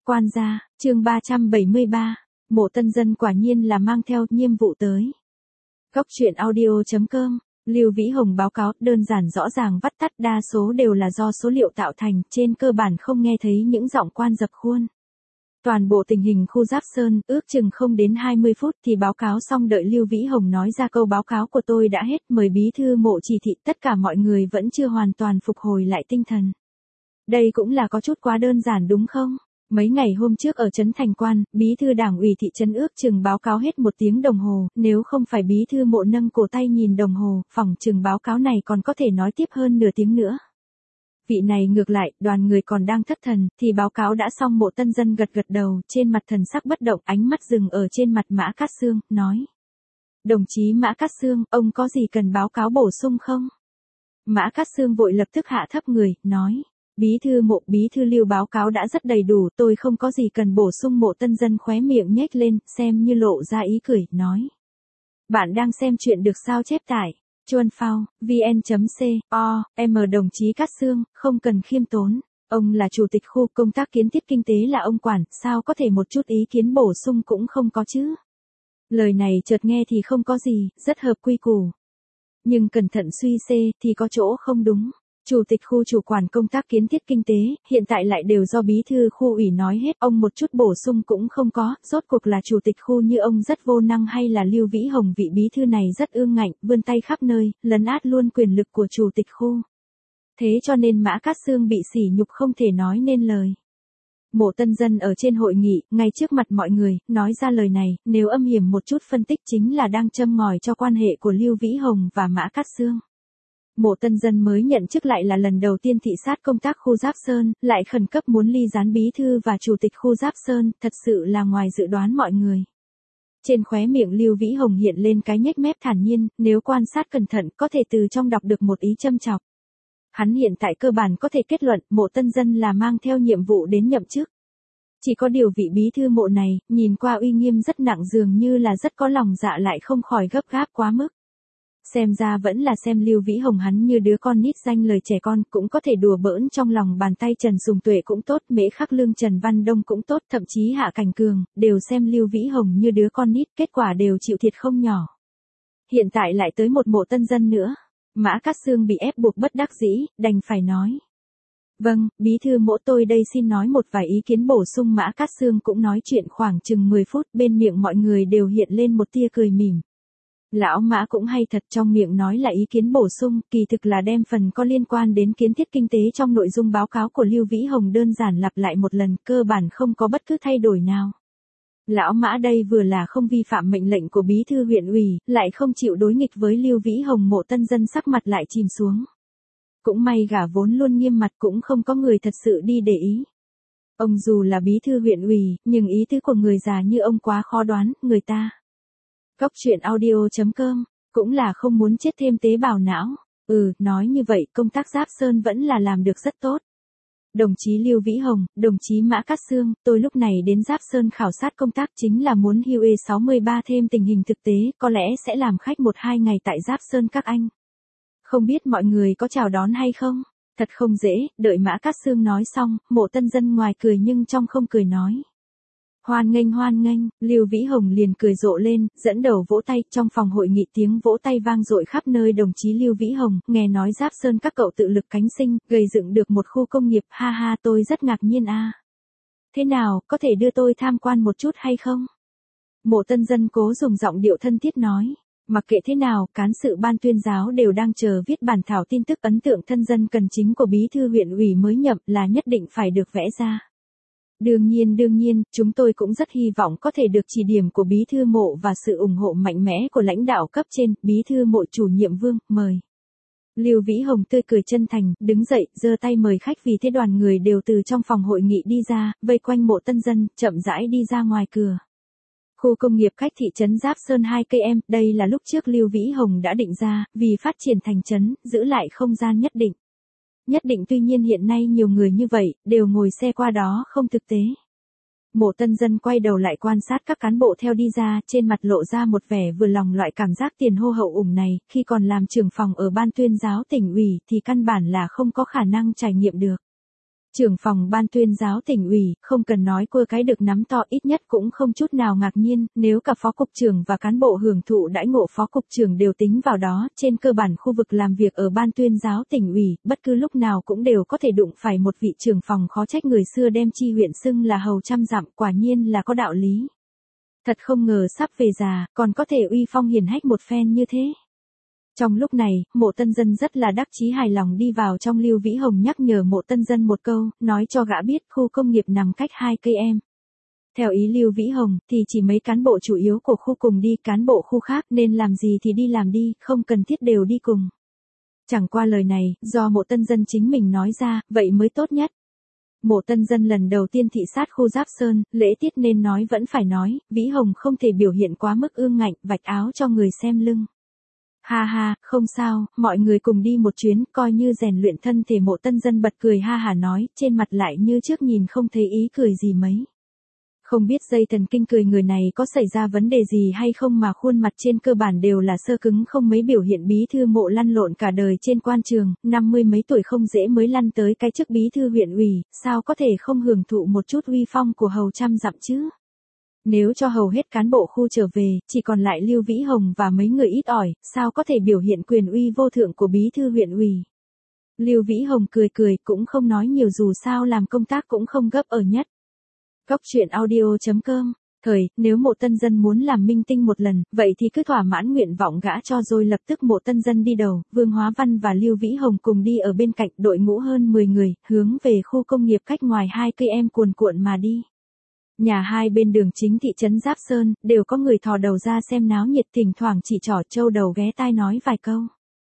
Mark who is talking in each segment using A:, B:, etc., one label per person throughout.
A: Quan gia, chương 373, mộ tân dân quả nhiên là mang theo nhiệm vụ tới. Góc truyện audio.com, Lưu Vĩ Hồng báo cáo đơn giản rõ ràng vắt tắt, đa số đều là do số liệu tạo thành, trên cơ bản không nghe thấy những giọng quan dập khuôn. Toàn bộ tình hình khu Giáp Sơn, ước chừng không đến 20 phút thì báo cáo xong, đợi Lưu Vĩ Hồng nói ra câu báo cáo của tôi đã hết, mời bí thư mộ chỉ thị, tất cả mọi người vẫn chưa hoàn toàn phục hồi lại tinh thần. Đây cũng là có chút quá đơn giản đúng không? Mấy ngày hôm trước ở trấn Thành Quan, bí thư đảng ủy thị trấn ước chừng báo cáo hết 1 tiếng đồng hồ, nếu không phải bí thư mộ nâng cổ tay nhìn đồng hồ, phỏng chừng báo cáo này còn có thể nói tiếp hơn nửa tiếng nữa. Vị này ngược lại, đoàn người còn đang thất thần, thì báo cáo đã xong. Mộ tân dân gật gật đầu, trên mặt thần sắc bất động, ánh mắt dừng ở trên mặt Mã Cát Sương, nói. Đồng chí Mã Cát Sương, ông có gì cần báo cáo bổ sung không? Mã Cát Sương vội lập tức hạ thấp người, nói. Bí thư mộ, bí thư Lưu báo cáo đã rất đầy đủ, tôi không có gì cần bổ sung. Mộ tân dân khóe miệng nhếch lên, xem như lộ ra ý cười, nói. Bạn đang xem chuyện được sao chép tải. Chuan Phao, vn.com, đồng chí Cát Sương, không cần khiêm tốn. Ông là chủ tịch khu, công tác kiến thiết kinh tế là ông quản, sao có thể một chút ý kiến bổ sung cũng không có chứ. Lời này chợt nghe thì không có gì, rất hợp quy củ. Nhưng cẩn thận suy xê thì có chỗ không đúng. Chủ tịch khu chủ quản công tác kiến thiết kinh tế, hiện tại lại đều do bí thư khu ủy nói hết, ông một chút bổ sung cũng không có, rốt cuộc là chủ tịch khu như ông rất vô năng hay là Lưu Vĩ Hồng vị bí thư này rất ương ngạnh, vươn tay khắp nơi, lấn át luôn quyền lực của chủ tịch khu. Thế cho nên Mã Cát Sương bị sỉ nhục không thể nói nên lời. Mộ tân dân ở trên hội nghị, ngay trước mặt mọi người, nói ra lời này, nếu âm hiểm một chút phân tích chính là đang châm ngòi cho quan hệ của Lưu Vĩ Hồng và Mã Cát Sương. Mộ tân dân mới nhận chức lại là lần đầu tiên thị sát công tác khu Giáp Sơn, lại khẩn cấp muốn ly gián bí thư và chủ tịch khu Giáp Sơn, thật sự là ngoài dự đoán mọi người. Trên khóe miệng Lưu Vĩ Hồng hiện lên cái nhếch mép thản nhiên, nếu quan sát cẩn thận có thể từ trong đọc được một ý châm chọc. Hắn hiện tại cơ bản có thể kết luận mộ tân dân là mang theo nhiệm vụ đến nhậm chức. Chỉ có điều vị bí thư mộ này, nhìn qua uy nghiêm rất nặng, dường như là rất có lòng dạ lại không khỏi gấp gáp quá mức. Xem ra vẫn là xem Lưu Vĩ Hồng hắn như đứa con nít, danh lời trẻ con, cũng có thể đùa bỡn trong lòng bàn tay. Trần Sùng Tuệ cũng tốt, Mễ Khắc Lương, Trần Văn Đông cũng tốt, thậm chí Hạ Cảnh Cường, đều xem Lưu Vĩ Hồng như đứa con nít, kết quả đều chịu thiệt không nhỏ. Hiện tại lại tới một mộ tân dân nữa. Mã Cát Sương bị ép buộc bất đắc dĩ, đành phải nói. Vâng, bí thư mộ, tôi đây xin nói một vài ý kiến bổ sung. Mã Cát Sương cũng nói chuyện khoảng chừng 10 phút, bên miệng mọi người đều hiện lên một tia cười mỉm. Lão Mã cũng hay thật, trong miệng nói là ý kiến bổ sung, kỳ thực là đem phần có liên quan đến kiến thiết kinh tế trong nội dung báo cáo của Lưu Vĩ Hồng đơn giản lặp lại một lần, cơ bản không có bất cứ thay đổi nào. Lão Mã đây vừa là không vi phạm mệnh lệnh của bí thư huyện ủy, lại không chịu đối nghịch với Lưu Vĩ Hồng. Mộ tân dân sắc mặt lại chìm xuống. Cũng may gã vốn luôn nghiêm mặt, cũng không có người thật sự đi để ý. Ông dù là bí thư huyện ủy, nhưng ý tứ của người già như ông quá khó đoán, người ta. Góc truyện audio.com, cũng là không muốn chết thêm tế bào não. Nói như vậy, công tác Giáp Sơn vẫn là làm được rất tốt. Đồng chí Lưu Vĩ Hồng, đồng chí Mã Cát Sương, tôi lúc này đến Giáp Sơn khảo sát công tác chính là muốn Huế 63 thêm tình hình thực tế, có lẽ sẽ làm khách 1-2 ngày tại Giáp Sơn các anh. Không biết mọi người có chào đón hay không? Thật không dễ. Đợi Mã Cát Sương nói xong, mộ tân dân ngoài cười nhưng trong không cười nói. Hoan nghênh, Lưu Vĩ Hồng liền cười rộ lên, dẫn đầu vỗ tay. Trong phòng hội nghị tiếng vỗ tay vang dội khắp nơi. Đồng chí Lưu Vĩ Hồng, nghe nói Giáp Sơn các cậu tự lực cánh sinh, gây dựng được một khu công nghiệp, ha ha, tôi rất ngạc nhiên a. Thế nào, có thể đưa tôi tham quan một chút hay không? Mộ tân dân cố dùng giọng điệu thân thiết nói. Mặc kệ thế nào, cán sự ban tuyên giáo đều đang chờ viết bản thảo tin tức ấn tượng thân dân cần chính của bí thư huyện ủy mới nhậm, là nhất định phải được vẽ ra. Đương nhiên, chúng tôi cũng rất hy vọng có thể được chỉ điểm của bí thư mộ và sự ủng hộ mạnh mẽ của lãnh đạo cấp trên. Bí thư mộ chủ nhiệm Vương, mời. Lưu Vĩ Hồng tươi cười chân thành, đứng dậy, giơ tay mời khách. Vì thế đoàn người đều từ trong phòng hội nghị đi ra, vây quanh mộ tân dân, chậm rãi đi ra ngoài cửa. Khu công nghiệp cách thị trấn Giáp Sơn 2 km, đây là lúc trước Lưu Vĩ Hồng đã định ra, vì phát triển thành trấn, giữ lại không gian nhất định. Tuy nhiên hiện nay nhiều người như vậy, đều ngồi xe qua đó không thực tế. Mộ tân dân quay đầu lại quan sát các cán bộ theo đi ra, trên mặt lộ ra một vẻ vừa lòng. Loại cảm giác tiền hô hậu ủng này, khi còn làm trưởng phòng ở ban tuyên giáo tỉnh ủy thì căn bản là không có khả năng trải nghiệm được. Trưởng phòng ban tuyên giáo tỉnh ủy, không cần nói cua cái được nắm to, ít nhất cũng không chút nào ngạc nhiên, nếu cả phó cục trưởng và cán bộ hưởng thụ đãi ngộ phó cục trưởng đều tính vào đó, trên cơ bản khu vực làm việc ở ban tuyên giáo tỉnh ủy, bất cứ lúc nào cũng đều có thể đụng phải một vị trưởng phòng khó trách người xưa đem chi huyện xưng là hầu trăm dặm, quả nhiên là có đạo lý. Thật không ngờ sắp về già, còn có thể uy phong hiển hách một phen như thế. Trong lúc này, Mộ Tân Dân rất là đắc chí hài lòng đi vào trong. Lưu Vĩ Hồng nhắc nhở Mộ Tân Dân một câu, nói cho gã biết khu công nghiệp nằm cách 2 cây em. Theo ý Lưu Vĩ Hồng, thì chỉ mấy cán bộ chủ yếu của khu cùng đi, cán bộ khu khác nên làm gì thì đi làm đi, không cần thiết đều đi cùng. Chẳng qua lời này, do Mộ Tân Dân chính mình nói ra, vậy mới tốt nhất. Mộ Tân Dân lần đầu tiên thị sát khu Giáp Sơn, lễ tiết nên nói vẫn phải nói, Vĩ Hồng không thể biểu hiện quá mức ương ngạnh, vạch áo cho người xem lưng. Ha ha, không sao, mọi người cùng đi một chuyến, coi như rèn luyện thân thể. Mộ Tân Dân bật cười ha hả nói, trên mặt lại như trước nhìn không thấy ý cười gì mấy. Không biết dây thần kinh cười người này có xảy ra vấn đề gì hay không mà khuôn mặt trên cơ bản đều là sơ cứng, không mấy biểu hiện. Bí thư Mộ lăn lộn cả đời trên quan trường, 50 mấy tuổi không dễ mới lăn tới cái chức bí thư huyện ủy, sao có thể không hưởng thụ một chút uy phong của hầu trăm dặm chứ? Nếu cho hầu hết cán bộ khu trở về, chỉ còn lại Lưu Vĩ Hồng và mấy người ít ỏi, sao có thể biểu hiện quyền uy vô thượng của bí thư huyện ủy? Lưu Vĩ Hồng cười cười, cũng không nói nhiều, dù sao làm công tác cũng không gấp ở nhất. Góc truyện audio.com. Nếu Mộ Tân Dân muốn làm minh tinh một lần, vậy thì cứ thỏa mãn nguyện vọng gã cho rồi. Lập tức Mộ Tân Dân đi đầu, Vương Hóa Văn và Lưu Vĩ Hồng cùng đi ở bên cạnh, đội ngũ hơn 10 người, hướng về khu công nghiệp cách ngoài 2 cây em cuồn cuộn mà đi. Nhà hai bên đường chính thị trấn Giáp Sơn, đều có người thò đầu ra xem náo nhiệt, thỉnh thoảng chỉ trỏ trâu đầu ghé tai nói vài câu.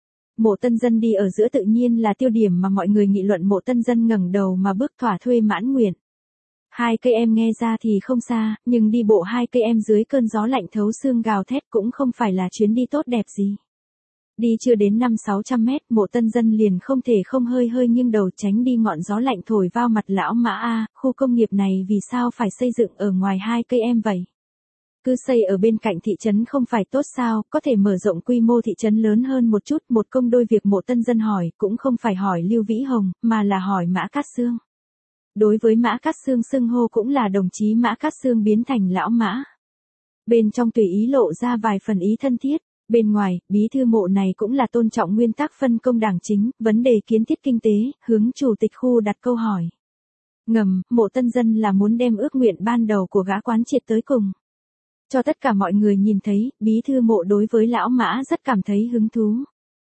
A: Mộ Tân Dân đi ở giữa tự nhiên là tiêu điểm mà mọi người nghị luận. Mộ Tân Dân ngẩng đầu mà bước thỏa thuê mãn nguyện. 2 cây em nghe ra thì không xa, nhưng đi bộ 2 cây em dưới cơn gió lạnh thấu xương gào thét cũng không phải là chuyến đi tốt đẹp gì. Đi chưa đến 500-600 mét, Mộ Tân Dân liền không thể không hơi nghiêng đầu tránh đi ngọn gió lạnh thổi vào mặt. Lão Mã a, khu công nghiệp này vì sao phải xây dựng ở ngoài 2 cây em vậy? Cứ xây ở bên cạnh thị trấn không phải tốt sao, có thể mở rộng quy mô thị trấn lớn hơn một chút. Một công đôi việc Mộ Tân Dân hỏi, cũng không phải hỏi Lưu Vĩ Hồng, mà là hỏi Mã Cát Xương. Đối với Mã Cát Xương xưng hô cũng là đồng chí Mã Cát Xương biến thành Lão Mã. Bên trong tùy ý lộ ra vài phần ý thân thiết. Bên ngoài, bí thư Mộ này cũng là tôn trọng nguyên tắc phân công đảng chính, vấn đề kiến thiết kinh tế, hướng chủ tịch khu đặt câu hỏi. Ngầm, Mộ Tân Dân là muốn đem ước nguyện ban đầu của gã quán triệt tới cùng. Cho tất cả mọi người nhìn thấy, bí thư Mộ đối với Lão Mã rất cảm thấy hứng thú.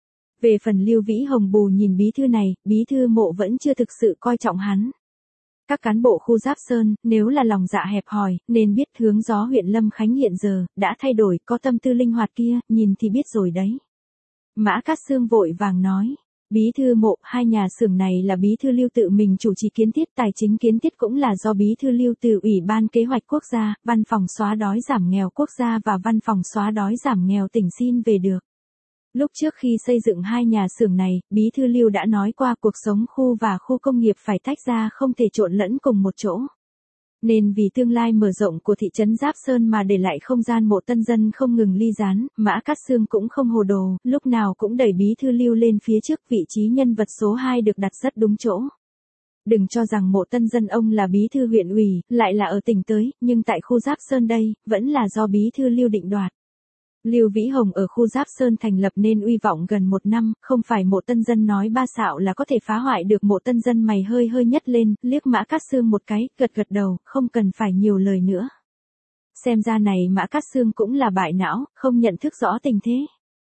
A: Về phần Lưu Vĩ Hồng bù nhìn bí thư này, bí thư Mộ vẫn chưa thực sự coi trọng hắn. Các cán bộ khu Giáp Sơn, nếu là lòng dạ hẹp hòi, nên biết hướng gió huyện Lâm Khánh hiện giờ, đã thay đổi, có tâm tư linh hoạt kia, nhìn thì biết rồi đấy. Mã Cát Xương vội vàng nói, bí thư Mộ, 2 nhà xưởng này là bí thư Lưu tự mình chủ trì kiến thiết, tài chính kiến thiết cũng là do bí thư Lưu từ Ủy ban Kế hoạch Quốc gia, Văn phòng xóa đói giảm nghèo quốc gia và Văn phòng xóa đói giảm nghèo tỉnh xin về được. Lúc trước khi xây dựng 2 nhà xưởng này, bí thư Lưu đã nói qua cuộc sống khu và khu công nghiệp phải tách ra, không thể trộn lẫn cùng một chỗ. Nên vì tương lai mở rộng của thị trấn Giáp Sơn mà để lại không gian. Mộ Tân Dân không ngừng ly gián, Mã Cát Xương cũng không hồ đồ, lúc nào cũng đẩy bí thư Lưu lên phía trước, vị trí nhân vật số 2 được đặt rất đúng chỗ. Đừng cho rằng Mộ Tân Dân ông là bí thư huyện ủy, lại là ở tỉnh tới, nhưng tại khu Giáp Sơn đây, vẫn là do bí thư Lưu định đoạt. Lưu Vĩ Hồng ở khu Giáp Sơn thành lập nên uy vọng gần 1 năm, không phải Mộ Tân Dân nói ba xạo là có thể phá hoại được. Mộ Tân Dân mày hơi nhấc lên, liếc Mã Cát Xương một cái, gật đầu, không cần phải nhiều lời nữa. Xem ra này Mã Cát Xương cũng là bại não, không nhận thức rõ tình thế.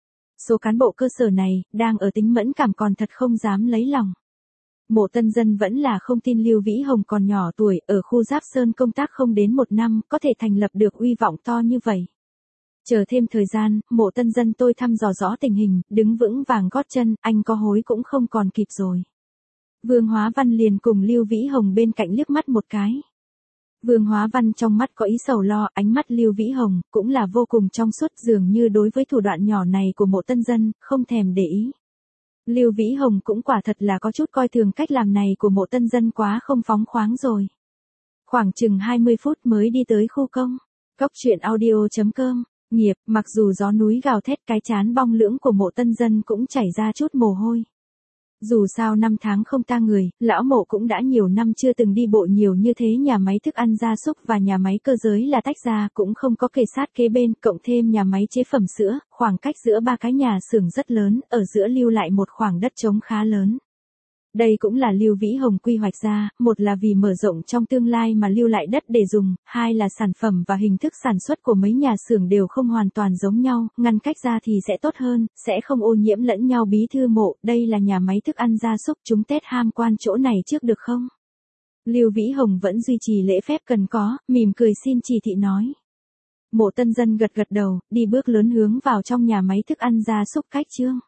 A: Số cán bộ cơ sở này, đang ở tính mẫn cảm còn thật không dám lấy lòng. Mộ Tân Dân vẫn là không tin Lưu Vĩ Hồng còn nhỏ tuổi, ở khu Giáp Sơn công tác không đến 1 năm, có thể thành lập được uy vọng to như vậy. Chờ thêm thời gian, Mộ Tân Dân tôi thăm dò rõ tình hình, đứng vững vàng gót chân, anh có hối cũng không còn kịp rồi. Vương Hóa Văn liền cùng Lưu Vĩ Hồng bên cạnh liếc mắt một cái. Vương Hóa Văn trong mắt có ý sầu lo, ánh mắt Lưu Vĩ Hồng cũng là vô cùng trong suốt, dường như đối với thủ đoạn nhỏ này của Mộ Tân Dân, không thèm để ý. Lưu Vĩ Hồng cũng quả thật là có chút coi thường cách làm này của Mộ Tân Dân, quá không phóng khoáng rồi. Khoảng chừng 20 phút mới đi tới khu công. Góc truyện audio.com. Nghiệp, mặc dù gió núi gào thét, cái chán bong lưỡng của Mộ Tân Dân cũng chảy ra chút mồ hôi. Dù sao năm tháng không ta người, lão Mộ cũng đã nhiều năm chưa từng đi bộ nhiều như thế, nhà máy thức ăn gia súc và nhà máy cơ giới là tách ra, cũng không có kề sát kế bên, cộng thêm nhà máy chế phẩm sữa, khoảng cách giữa ba cái nhà xưởng rất lớn, ở giữa lưu lại một khoảng đất trống khá lớn. Đây cũng là Lưu Vĩ Hồng quy hoạch ra, một là vì mở rộng trong tương lai mà lưu lại đất để dùng, hai là sản phẩm và hình thức sản xuất của mấy nhà xưởng đều không hoàn toàn giống nhau, ngăn cách ra thì sẽ tốt hơn, sẽ không ô nhiễm lẫn nhau. Bí thư Mộ, đây là nhà máy thức ăn gia súc, chúng Tết ham quan chỗ này trước được không? Lưu Vĩ Hồng vẫn duy trì lễ phép cần có, mỉm cười xin chỉ thị nói. Mộ Tân Dân gật gật đầu, đi bước lớn hướng vào trong nhà máy thức ăn gia súc cách Trương